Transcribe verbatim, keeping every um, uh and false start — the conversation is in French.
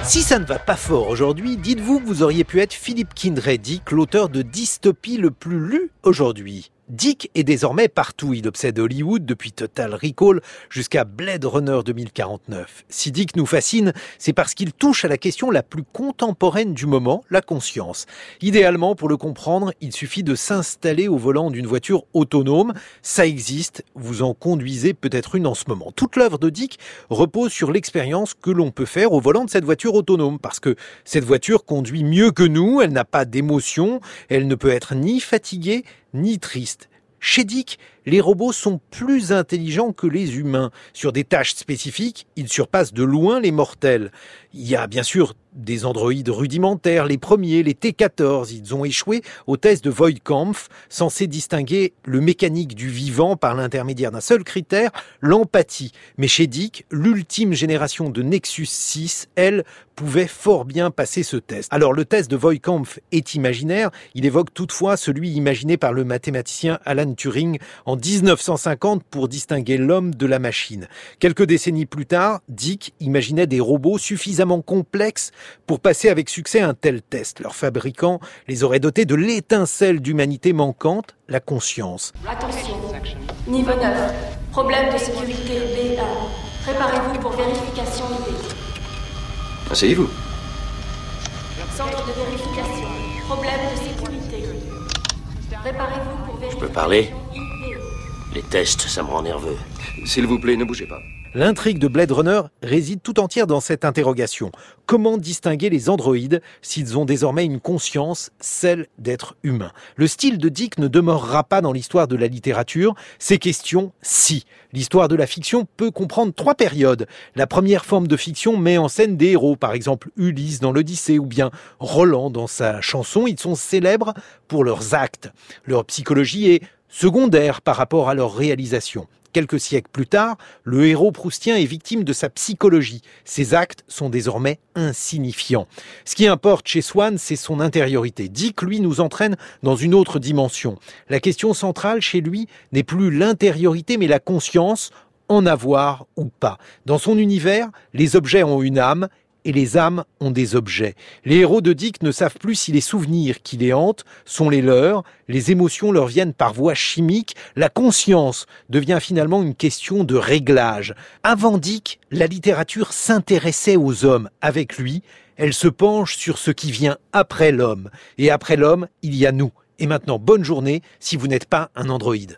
Si ça ne va pas fort aujourd'hui, dites-vous que vous auriez pu être Philip Kindred Dick, l'auteur de dystopie le plus lu aujourd'hui. Dick est désormais partout. Il obsède Hollywood depuis Total Recall jusqu'à Blade Runner deux mille quarante-neuf. Si Dick nous fascine, c'est parce qu'il touche à la question la plus contemporaine du moment, la conscience. Idéalement, pour le comprendre, il suffit de s'installer au volant d'une voiture autonome. Ça existe, vous en conduisez peut-être une en ce moment. Toute l'œuvre de Dick repose sur l'expérience que l'on peut faire au volant de cette voiture autonome, parce que cette voiture conduit mieux que nous, elle n'a pas d'émotion, elle ne peut être ni fatiguée, ni triste. Chez Dick, les robots sont plus intelligents que les humains. Sur des tâches spécifiques, ils surpassent de loin les mortels. Il y a bien sûr des androïdes rudimentaires, les premiers, les T quatorze. Ils ont échoué au test de Voigt-Kampff, censé distinguer le mécanique du vivant par l'intermédiaire d'un seul critère, l'empathie. Mais chez Dick, l'ultime génération de Nexus six, elle, pouvait fort bien passer ce test. Alors le test de Voigt-Kampff est imaginaire, il évoque toutefois celui imaginé par le mathématicien Alan Turing en dix-neuf cent cinquante pour distinguer l'homme de la machine. Quelques décennies plus tard, Dick imaginait des robots suffisamment complexes pour passer avec succès un tel test. Leurs fabricants les auraient dotés de l'étincelle d'humanité manquante, la conscience. Attention, niveau neuf, problème de sécurité B un. Préparez-vous pour vérification I D. Asseyez-vous. Centre de vérification, problème de sécurité. Préparez-vous pour vérification. Je peux parler ? I D. Les tests, ça me rend nerveux. S'il vous plaît, ne bougez pas. L'intrigue de Blade Runner réside tout entière dans cette interrogation. Comment distinguer les androïdes s'ils ont désormais une conscience, celle d'être humains ? Le style de Dick ne demeurera pas dans l'histoire de la littérature. Ces questions, si. L'histoire de la fiction peut comprendre trois périodes. La première forme de fiction met en scène des héros, par exemple Ulysse dans l'Odyssée ou bien Roland dans sa chanson. Ils sont célèbres pour leurs actes. Leur psychologie est secondaire par rapport à leur réalisation. Quelques siècles plus tard, le héros proustien est victime de sa psychologie. Ses actes sont désormais insignifiants. Ce qui importe chez Swann, c'est son intériorité. Dick, lui, nous entraîne dans une autre dimension. La question centrale chez lui n'est plus l'intériorité, mais la conscience, en avoir ou pas. Dans son univers, les objets ont une âme, et les âmes ont des objets. Les héros de Dick ne savent plus si les souvenirs qui les hantent sont les leurs, les émotions leur viennent par voie chimique, la conscience devient finalement une question de réglage. Avant Dick, la littérature s'intéressait aux hommes. Avec lui, elle se penche sur ce qui vient après l'homme. Et après l'homme, il y a nous. Et maintenant, bonne journée si vous n'êtes pas un androïde.